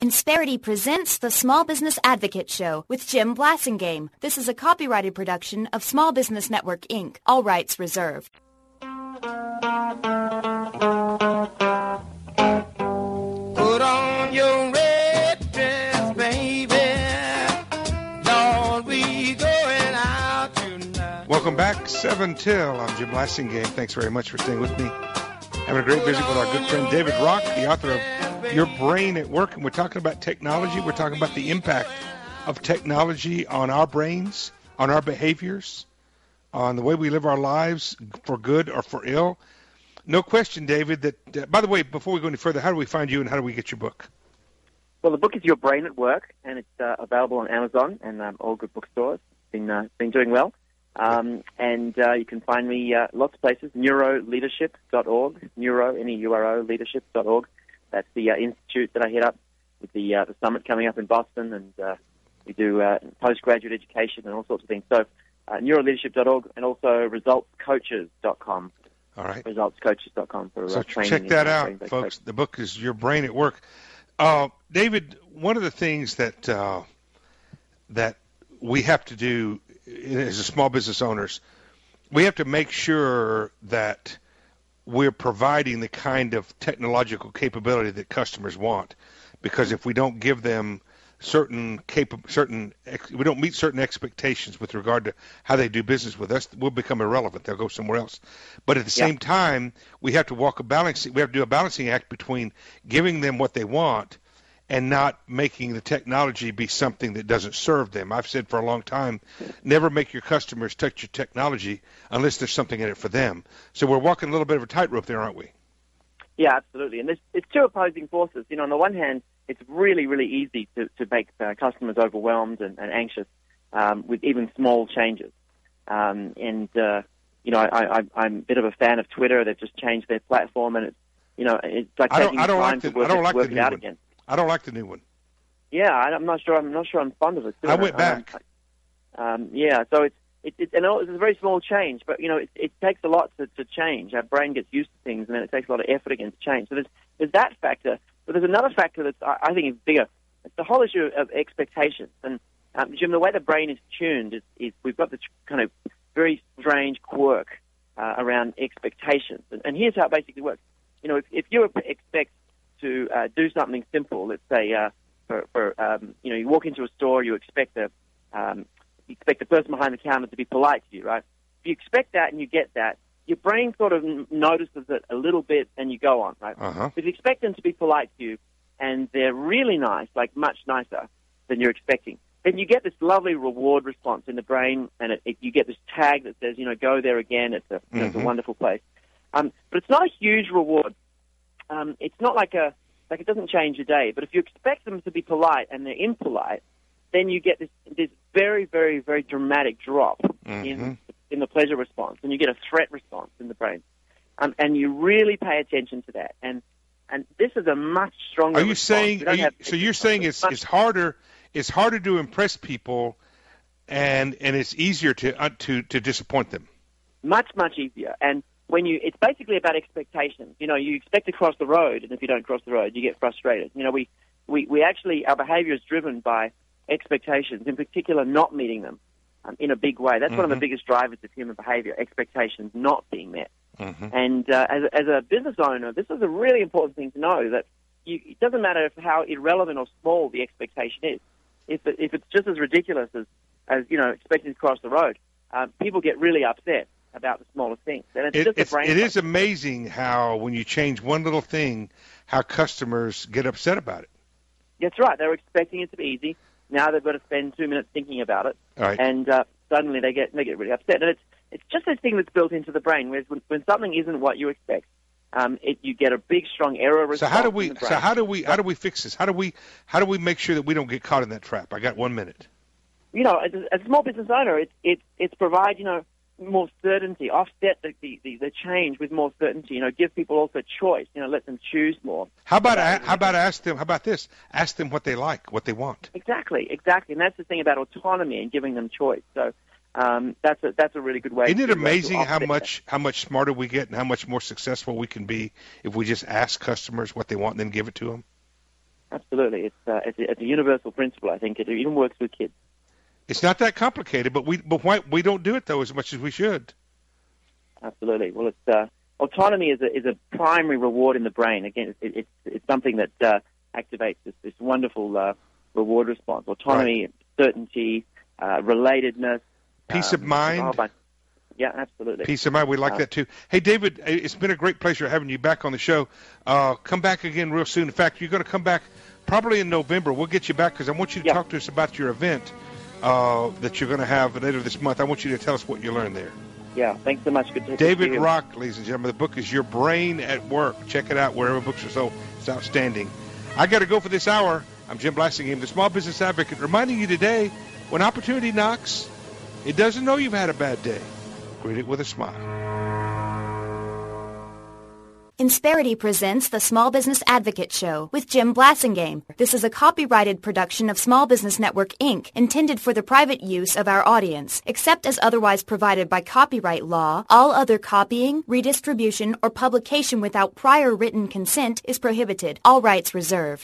Insperity presents the Small Business Advocate Show with Jim Blasingame. This is a copyrighted production of Small Business Network, Inc., all rights reserved. Put on your red dress, baby. Lord, we going out tonight. Welcome back, 7 Till. I'm Jim Blasingame. Thanks very much for staying with me. Having a great visit with our good friend David Rock, the author of Your Brain at Work. And we're talking about technology. We're talking about the impact of technology on our brains, on our behaviors, on the way we live our lives, for good or for ill. No question, David, that, by the way, before we go any further, how do we find you and how do we get your book? Well, the book is Your Brain at Work, and it's available on Amazon and all good bookstores. It's been doing well. And you can find me lots of places, neuroleadership.org, N-E-U-R-O, leadership.org. That's the institute that I head up with the summit coming up in Boston, and we do postgraduate education and all sorts of things. So neuroleadership.org and also resultscoaches.com. All right. Resultscoaches.com for so training. Check that out, folks. The book is Your Brain at Work. David, one of the things that we have to do as a small business owners, we have to make sure that we're providing the kind of technological capability that customers want, because if we don't give them we don't meet certain expectations with regard to how they do business with us, we'll become irrelevant. They'll go somewhere else. But at the same time, we have to do a balancing act between giving them what they want and not making the technology be something that doesn't serve them. I've said for a long time, never make your customers touch your technology unless there's something in it for them. So we're walking a little bit of a tightrope there, aren't we? Yeah, absolutely. And it's two opposing forces. You know, on the one hand, it's really, really easy to make customers overwhelmed and anxious with even small changes. I'm a bit of a fan of Twitter. They've just changed their platform, and it's like taking time to work it out again. I don't like the new one. Yeah, I'm not sure I'm fond of it. I went back. So it's a very small change, but it takes a lot to change. Our brain gets used to things, and then it takes a lot of effort again to change. So there's that factor, but there's another factor that I think is bigger. It's the whole issue of expectations. And Jim, the way the brain is tuned is we've got this kind of very strange quirk around expectations. And here's how it basically works. If you expect to do something simple, let's say you walk into a store, you expect the person behind the counter to be polite to you, right? If you expect that and you get that, your brain sort of notices it a little bit and you go on, right? Uh-huh. If you expect them to be polite to you and they're really nice, like much nicer than you're expecting, then you get this lovely reward response in the brain, and you get this tag that says, go there again. It's a wonderful place. But it's not a huge reward. It's not like it doesn't change your day. But if you expect them to be polite and they're impolite, then you get this very, very, very dramatic drop in the pleasure response, and you get a threat response in the brain. And you really pay attention to that. And this is a much stronger response. You're saying it's harder to impress people, and it's easier to disappoint them? Much, much easier. And it's basically about expectations. You expect to cross the road, and if you don't cross the road, you get frustrated. We actually, our behavior is driven by expectations, in particular not meeting them in a big way. That's one of the biggest drivers of human behavior, expectations not being met. And as a business owner, this is a really important thing to know, that it doesn't matter how irrelevant or small the expectation is. If it's just as ridiculous as expecting to cross the road, people get really upset about the smallest things. And it is amazing how, when you change one little thing, how customers get upset about it. That's right. They were expecting it to be easy. Now they've got to spend 2 minutes thinking about it, right. And suddenly they get really upset. And it's just this thing that's built into the brain, whereas when something isn't what you expect, you get a big, strong error response. So how do we fix this? How do we make sure that we don't get caught in that trap? I got 1 minute. As a small business owner, it's provide more certainty, offset the change with more certainty. Give people also choice. Let them choose more. How about ask them? How about this? Ask them what they like, what they want. Exactly, and that's the thing about autonomy and giving them choice. So that's a really good way. Isn't it amazing how much smarter we get and how much more successful we can be if we just ask customers what they want and then give it to them? Absolutely. It's a universal principle. I think it even works with kids. It's not that complicated, but why we don't do it though as much as we should. Absolutely. Well, autonomy is a primary reward in the brain. Again, it's something that activates this wonderful reward response. Autonomy, right. Certainty, relatedness, peace of mind. Yeah, absolutely. Peace of mind. We like that too. Hey, David, it's been a great pleasure having you back on the show. Come back again real soon. In fact, you're going to come back probably in November. We'll get you back because I want you to talk to us about your event that you're going to have later this month. I want you to tell us what you learned there. Yeah, thanks so much. Good to David Rock, ladies and gentlemen. The book is Your Brain at Work. Check it out wherever books are sold. It's outstanding. I got to go for this hour. I'm Jim Blasingame, the Small Business Advocate, reminding you today, when opportunity knocks, it doesn't know you've had a bad day. Greet it with a smile. Insperity presents the Small Business Advocate Show with Jim Blasingame. This is a copyrighted production of Small Business Network, Inc., intended for the private use of our audience. Except as otherwise provided by copyright law, all other copying, redistribution, or publication without prior written consent is prohibited. All rights reserved.